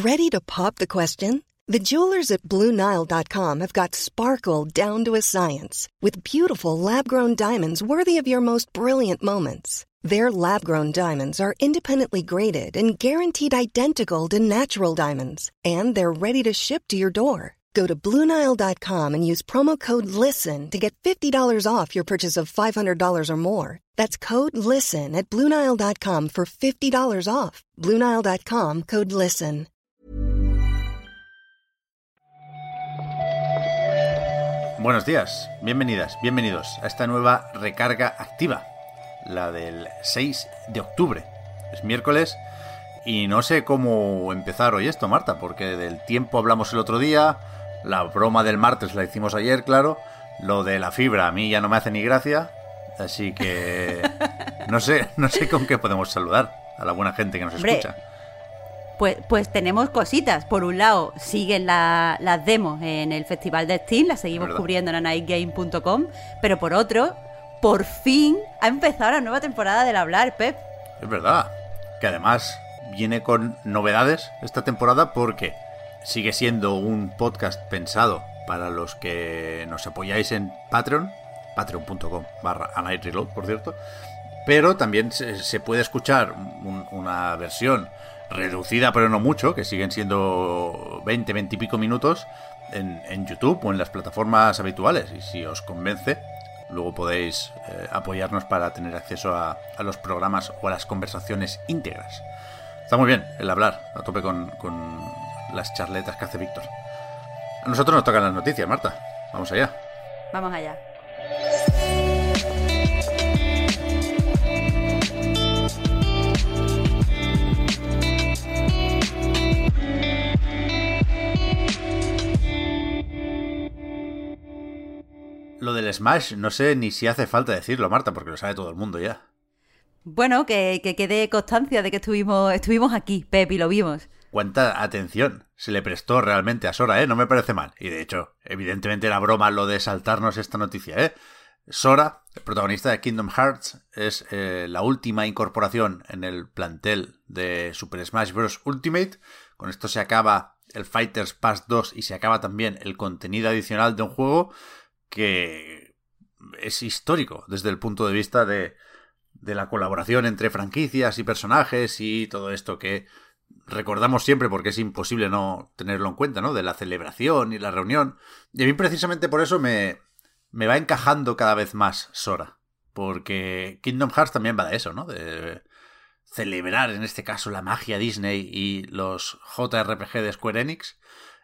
Ready to pop the question? The jewelers at BlueNile.com have got sparkle down to a science with beautiful lab-grown diamonds worthy of your most brilliant moments. Their lab-grown diamonds are independently graded and guaranteed identical to natural diamonds, and they're ready to ship to your door. Go to BlueNile.com and use promo code LISTEN to get $50 off your purchase of $500 or more. That's code LISTEN at BlueNile.com for $50 off. BlueNile.com, code LISTEN. Buenos días, bienvenidas, bienvenidos a esta nueva recarga activa, la del 6 de octubre. Es miércoles y no sé cómo empezar hoy esto, Marta, porque del tiempo hablamos el otro día, la broma del martes la hicimos ayer, claro, lo de la fibra a mí ya no me hace ni gracia, así que no sé con qué podemos saludar a la buena gente que nos escucha. Pues tenemos cositas. Por un lado, siguen las demos en el Festival de Steam, las seguimos cubriendo en nightgame.com, pero por otro, por fin ha empezado la nueva temporada del Hablar, Pep. Es verdad, que además viene con novedades esta temporada porque sigue siendo un podcast pensado para los que nos apoyáis en Patreon, patreon.com/anightreload, por cierto, pero también se puede escuchar una versión reducida, pero no mucho, que siguen siendo 20 y pico minutos en YouTube o en las plataformas habituales, y si os convence, luego podéis apoyarnos para tener acceso a los programas o a las conversaciones íntegras. Está muy bien el hablar, a tope con las charletas que hace Víctor. A nosotros nos tocan las noticias, Marta. Vamos allá. Vamos allá. Lo del Smash, no sé ni si hace falta decirlo, Marta, porque lo sabe todo el mundo ya. Bueno, que quede constancia de que estuvimos aquí, Pep, y lo vimos. Cuánta atención se le prestó realmente a Sora, ¿eh? No me parece mal. Y de hecho, evidentemente era broma lo de saltarnos esta noticia, ¿eh? Sora, el protagonista de Kingdom Hearts, es la última incorporación en el plantel de Super Smash Bros. Ultimate. Con esto se acaba el Fighters Pass 2 y se acaba también el contenido adicional de un juego que es histórico desde el punto de vista de la colaboración entre franquicias y personajes y todo esto que recordamos siempre porque es imposible no tenerlo en cuenta, ¿no? De la celebración y la reunión. Y a mí precisamente por eso me va encajando cada vez más Sora, porque Kingdom Hearts también va de eso, ¿no? De celebrar en este caso la magia Disney y los JRPG de Square Enix.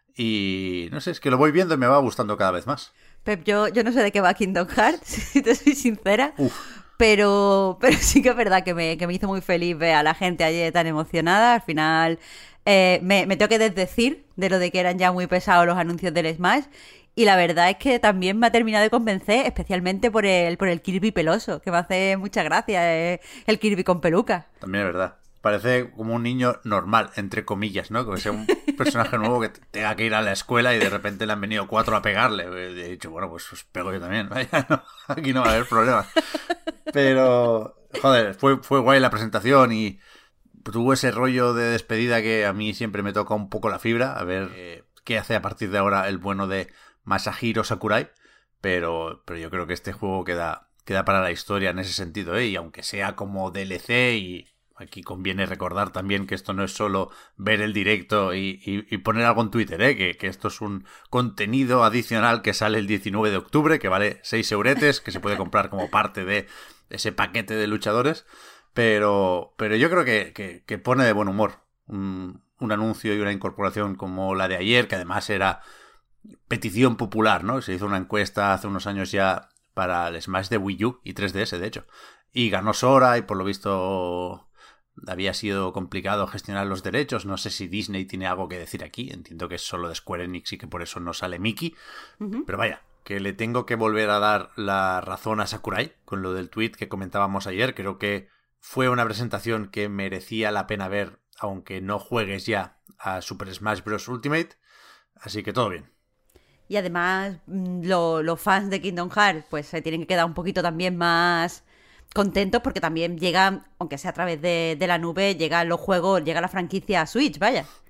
Y no sé, es que lo voy viendo y me va gustando cada vez más. Pep, yo no sé de qué va Kingdom Hearts, si te soy sincera. Pero sí que es verdad que me hizo muy feliz ver a la gente ayer tan emocionada. Al final me tengo que desdecir de lo de que eran ya muy pesados los anuncios del Smash. Y la verdad es que también me ha terminado de convencer, especialmente por el Kirby peloso, que me hace mucha gracia, el Kirby con peluca. También es verdad. Parece como un niño normal, entre comillas, ¿no? Que sea un personaje nuevo que tenga que ir a la escuela y de repente le han venido 4 a pegarle. He dicho, bueno, pues os pego yo también. Vaya, no, aquí no va a haber problemas. Pero, joder, fue guay la presentación y tuvo ese rollo de despedida que a mí siempre me toca un poco la fibra. A ver qué hace a partir de ahora el bueno de Masahiro Sakurai. Pero yo creo que este juego queda para la historia en ese sentido, ¿eh? Y aunque sea como DLC y... Aquí conviene recordar también que esto no es solo ver el directo y poner algo en Twitter, ¿eh? Que esto es un contenido adicional que sale el 19 de octubre, que vale 6 euretes, que se puede comprar como parte de ese paquete de luchadores. Pero yo creo que pone de buen humor un anuncio y una incorporación como la de ayer, que además era petición popular, ¿no? Se hizo una encuesta hace unos años ya para el Smash de Wii U y 3DS, de hecho. Y ganó Sora y por lo visto... había sido complicado gestionar los derechos. No sé si Disney tiene algo que decir aquí. Entiendo que es solo de Square Enix y que por eso no sale Mickey. Pero vaya, que le tengo que volver a dar la razón a Sakurai con lo del tweet que comentábamos ayer. Creo que fue una presentación que merecía la pena ver, aunque no juegues ya a Super Smash Bros. Ultimate. Así que todo bien. Y además, los fans de Kingdom Hearts pues se tienen que quedar un poquito también más contentos porque también llegan, aunque sea a través de la nube, llegan los juegos, llega la franquicia a Switch, vaya.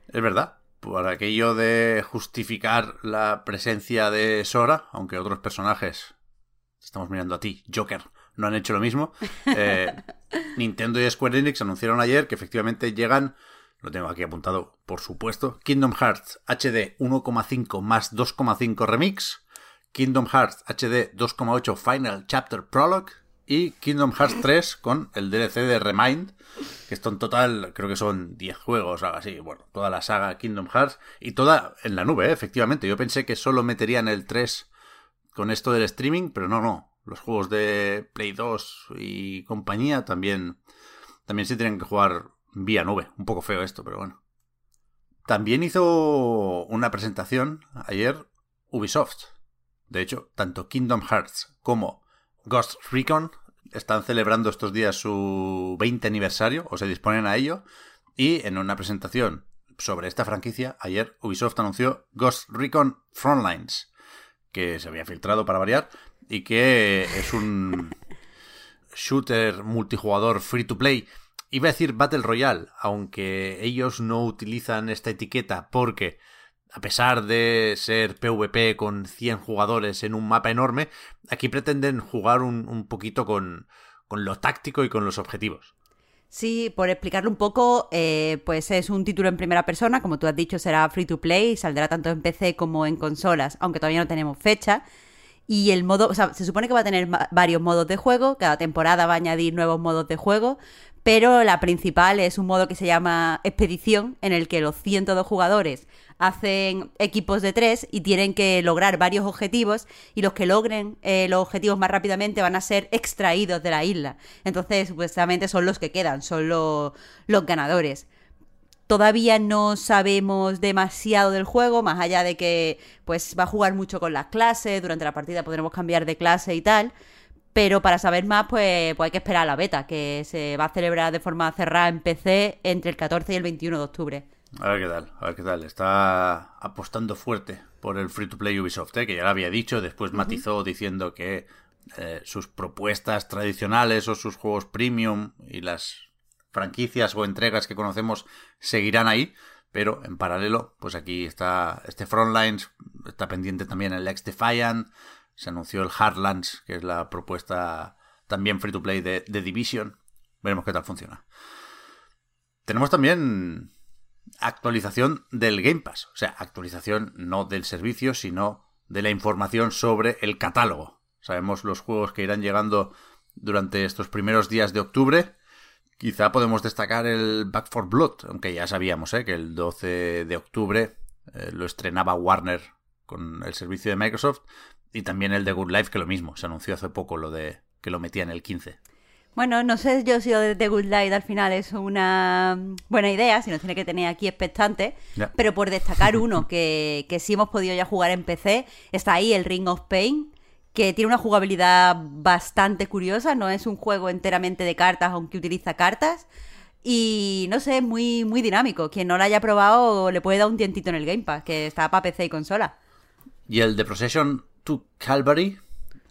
Es verdad, por aquello de justificar la presencia de Sora, aunque otros personajes, estamos mirando a ti, Joker, no han hecho lo mismo. Nintendo y Square Enix anunciaron ayer que efectivamente llegan, lo tengo aquí apuntado por supuesto, Kingdom Hearts HD 1,5 más 2,5 Remix, Kingdom Hearts HD 2,8 Final Chapter Prologue y Kingdom Hearts 3 con el DLC de Remind, que esto en total creo que son 10 juegos, algo así. Bueno, toda la saga Kingdom Hearts y toda en la nube, efectivamente. Yo pensé que solo meterían el 3 con esto del streaming, pero no. Los juegos de Play 2 y compañía también se tienen que jugar vía nube. Un poco feo esto, pero bueno. También hizo una presentación ayer Ubisoft. De hecho, tanto Kingdom Hearts como Ghost Recon están celebrando estos días su 20 aniversario, o se disponen a ello, y en una presentación sobre esta franquicia, ayer Ubisoft anunció Ghost Recon Frontlines, que se había filtrado para variar, y que es un shooter multijugador free to play. Iba a decir Battle Royale, aunque ellos no utilizan esta etiqueta porque, a pesar de ser PvP con 100 jugadores en un mapa enorme, aquí pretenden jugar un poquito con lo táctico y con los objetivos. Sí, por explicarlo un poco, pues es un título en primera persona, como tú has dicho, será free to play, saldrá tanto en PC como en consolas, aunque todavía no tenemos fecha. Y el modo, o sea, se supone que va a tener varios modos de juego, cada temporada va a añadir nuevos modos de juego, pero la principal es un modo que se llama Expedición, en el que los 102 jugadores hacen equipos de 3 y tienen que lograr varios objetivos, y los que logren los objetivos más rápidamente van a ser extraídos de la isla. Entonces, supuestamente son los que quedan, son los ganadores. Todavía no sabemos demasiado del juego, más allá de que pues va a jugar mucho con las clases, durante la partida podremos cambiar de clase y tal, pero para saber más pues hay que esperar a la beta, que se va a celebrar de forma cerrada en PC entre el 14 y el 21 de octubre. A ver qué tal. Está apostando fuerte por el free to play Ubisoft, que ya lo había dicho, después matizó diciendo que sus propuestas tradicionales o sus juegos premium y las franquicias o entregas que conocemos seguirán ahí, pero en paralelo, pues aquí está este Frontlines, está pendiente también el X-Defiant, se anunció el Heartlands, que es la propuesta también free to play de Division. Veremos qué tal funciona. Tenemos también actualización del Game Pass, o sea, actualización no del servicio, sino de la información sobre el catálogo. Sabemos los juegos que irán llegando durante estos primeros días de octubre. Quizá podemos destacar el Back 4 Blood, aunque ya sabíamos que el 12 de octubre lo estrenaba Warner con el servicio de Microsoft, y también el de Good Life, que lo mismo, se anunció hace poco lo de que lo metía en el 15. Bueno, no sé yo si lo de The Good Life al final es una buena idea, si nos tiene que tener aquí expectantes, pero por destacar uno que sí hemos podido ya jugar en PC, está ahí el Ring of Pain, que tiene una jugabilidad bastante curiosa, no es un juego enteramente de cartas, aunque utiliza cartas, y no sé, muy, muy dinámico. Quien no lo haya probado le puede dar un tientito en el Game Pass, que está para PC y consola. Y el The Procession to Calvary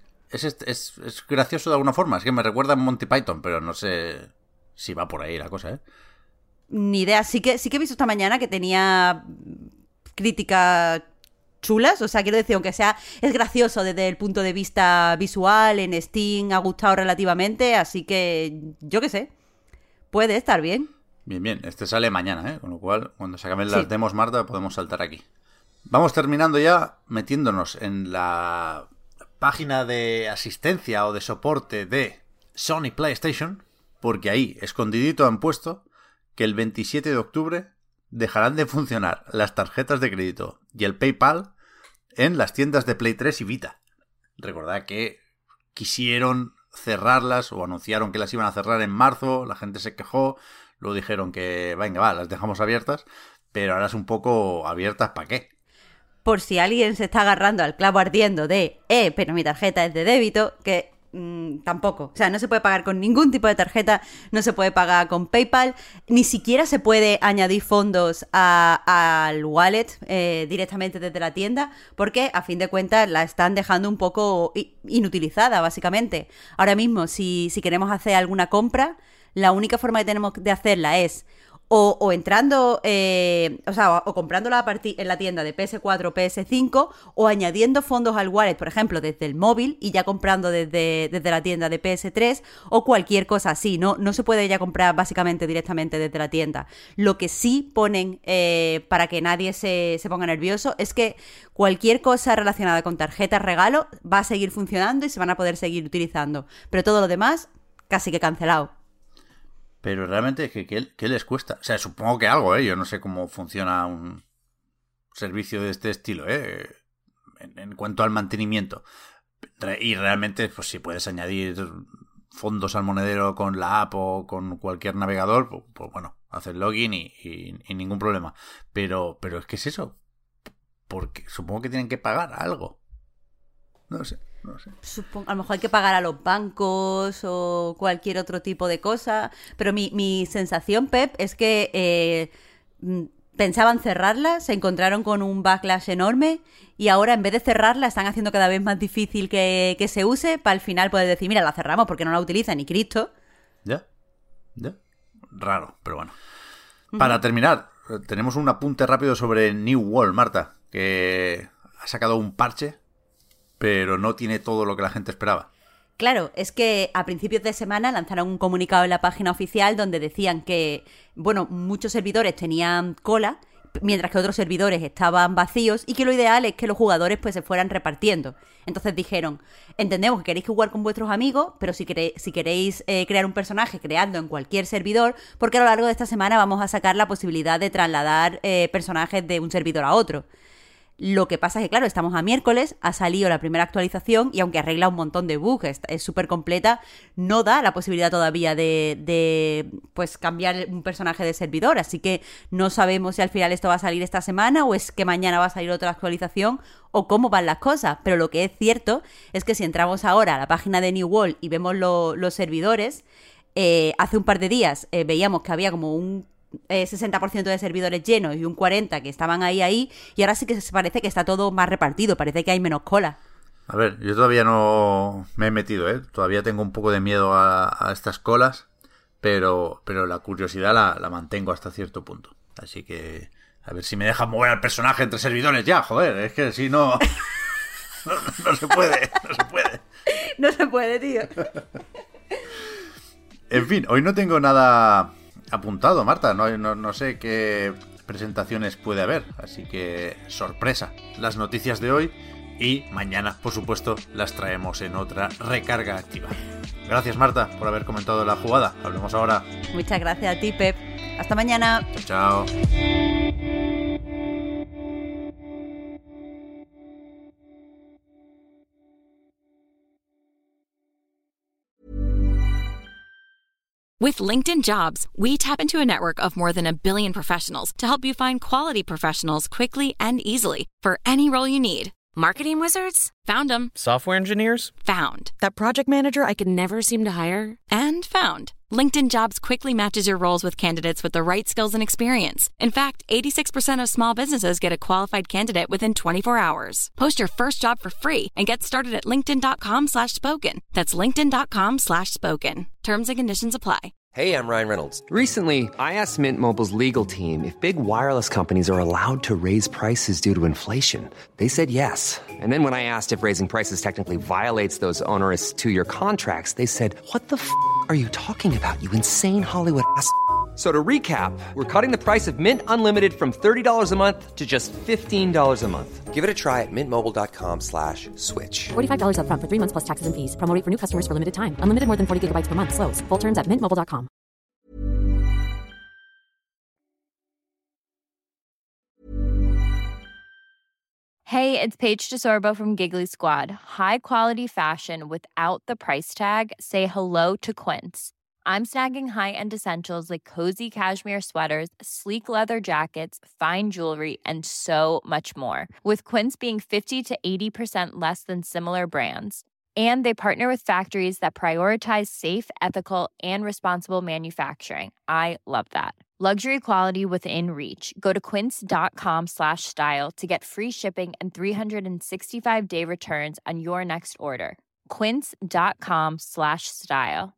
es gracioso de alguna forma, es que me recuerda a Monty Python, pero no sé si va por ahí la cosa, Ni idea, sí que he visto esta mañana que tenía críticas chulas, o sea, quiero decir, aunque sea, es gracioso desde el punto de vista visual, en Steam ha gustado relativamente, así que, yo qué sé, puede estar bien. Bien, este sale mañana, con lo cual, cuando se acaben las demos, Marta, podemos saltar aquí. Vamos terminando ya, metiéndonos en la página de asistencia o de soporte de Sony PlayStation, porque ahí, escondidito, han puesto que el 27 de octubre dejarán de funcionar las tarjetas de crédito y el PayPal en las tiendas de Play 3 y Vita. Recordad que quisieron cerrarlas o anunciaron que las iban a cerrar en marzo, la gente se quejó, luego dijeron que venga, las dejamos abiertas, pero ahora es un poco abiertas ¿para qué? Por si alguien se está agarrando al clavo ardiendo de pero mi tarjeta es de débito, que tampoco, o sea, no se puede pagar con ningún tipo de tarjeta, no se puede pagar con PayPal, ni siquiera se puede añadir fondos al wallet directamente desde la tienda, porque a fin de cuentas la están dejando un poco inutilizada, básicamente. Ahora mismo, si queremos hacer alguna compra, la única forma que tenemos de hacerla es o entrando, o comprándola en la tienda de PS4 o PS5, o añadiendo fondos al wallet, por ejemplo, desde el móvil y ya comprando desde la tienda de PS3 o cualquier cosa así. No se puede ya comprar básicamente directamente desde la tienda. Lo que sí ponen para que nadie se ponga nervioso es que cualquier cosa relacionada con tarjetas regalo va a seguir funcionando y se van a poder seguir utilizando. Pero todo lo demás, casi que cancelado. Pero realmente es que ¿qué les cuesta? O sea, supongo que algo, ¿eh? Yo no sé cómo funciona un servicio de este estilo, ¿eh? En cuanto al mantenimiento. Y realmente, pues si puedes añadir fondos al monedero con la app o con cualquier navegador, pues bueno, haces login y ningún problema. Pero es que es eso. Porque supongo que tienen que pagar algo. No sé. A lo mejor hay que pagar a los bancos o cualquier otro tipo de cosa. Pero mi sensación, Pep, es que pensaban cerrarla, se encontraron con un backlash enorme y ahora en vez de cerrarla están haciendo cada vez más difícil que se use para al final poder decir, mira, la cerramos porque no la utiliza ni Cristo. Ya. Raro, pero bueno. Para terminar, tenemos un apunte rápido sobre New World, Marta, que ha sacado un parche, pero no tiene todo lo que la gente esperaba. Claro, es que a principios de semana lanzaron un comunicado en la página oficial donde decían que, bueno, muchos servidores tenían cola, mientras que otros servidores estaban vacíos y que lo ideal es que los jugadores pues se fueran repartiendo. Entonces dijeron, entendemos que queréis jugar con vuestros amigos, pero si queréis crear un personaje, creadlo en cualquier servidor, porque a lo largo de esta semana vamos a sacar la posibilidad de trasladar personajes de un servidor a otro. Lo que pasa es que, claro, estamos a miércoles, ha salido la primera actualización y aunque arregla un montón de bugs, es súper completa, no da la posibilidad todavía de pues cambiar un personaje de servidor. Así que no sabemos si al final esto va a salir esta semana o es que mañana va a salir otra actualización o cómo van las cosas. Pero lo que es cierto es que si entramos ahora a la página de New World y vemos los servidores, hace un par de días veíamos que había como un 60% de servidores llenos y un 40% que estaban ahí, y ahora sí que se parece que está todo más repartido, parece que hay menos cola. A ver, yo todavía no me he metido, todavía tengo un poco de miedo a estas colas, pero la curiosidad la mantengo hasta cierto punto. Así que a ver si me dejan mover al personaje entre servidores ya, joder, es que si no no se puede. No se puede, tío. En fin, hoy no tengo nada apuntado, Marta, no sé qué presentaciones puede haber, así que sorpresa, las noticias de hoy, y mañana, por supuesto, las traemos en otra recarga activa. Gracias, Marta, por haber comentado la jugada. Hablemos ahora. Muchas gracias a ti, Pep. Hasta mañana. Chao. With LinkedIn Jobs, we tap into a network of more than 1 billion professionals to help you find quality professionals quickly and easily for any role you need. Marketing wizards? Found them. Software engineers? Found. That project manager I could never seem to hire? And found. LinkedIn Jobs quickly matches your roles with candidates with the right skills and experience. In fact, 86% of small businesses get a qualified candidate within 24 hours. Post your first job for free and get started at linkedin.com/spoken. That's linkedin.com/spoken. Terms and conditions apply. Hey, I'm Ryan Reynolds. Recently, I asked Mint Mobile's legal team if big wireless companies are allowed to raise prices due to inflation. They said yes. And then when I asked if raising prices technically violates those onerous two-year contracts, they said, "What the f*** are you talking about, you insane Hollywood ass?" So to recap, we're cutting the price of Mint Unlimited from $30 a month to just $15 a month. Give it a try at mintmobile.com/switch. $45 up front for 3 months plus taxes and fees. Promo rate for new customers for limited time. Unlimited more than 40 gigabytes per month. Slows full terms at mintmobile.com. Hey, it's Paige DeSorbo from Giggly Squad. High quality fashion without the price tag. Say hello to Quince. I'm snagging high-end essentials like cozy cashmere sweaters, sleek leather jackets, fine jewelry, and so much more. With Quince being 50 to 80% less than similar brands. And they partner with factories that prioritize safe, ethical, and responsible manufacturing. I love that. Luxury quality within reach. Go to quince.com/style to get free shipping and 365-day returns on your next order. Quince.com/style.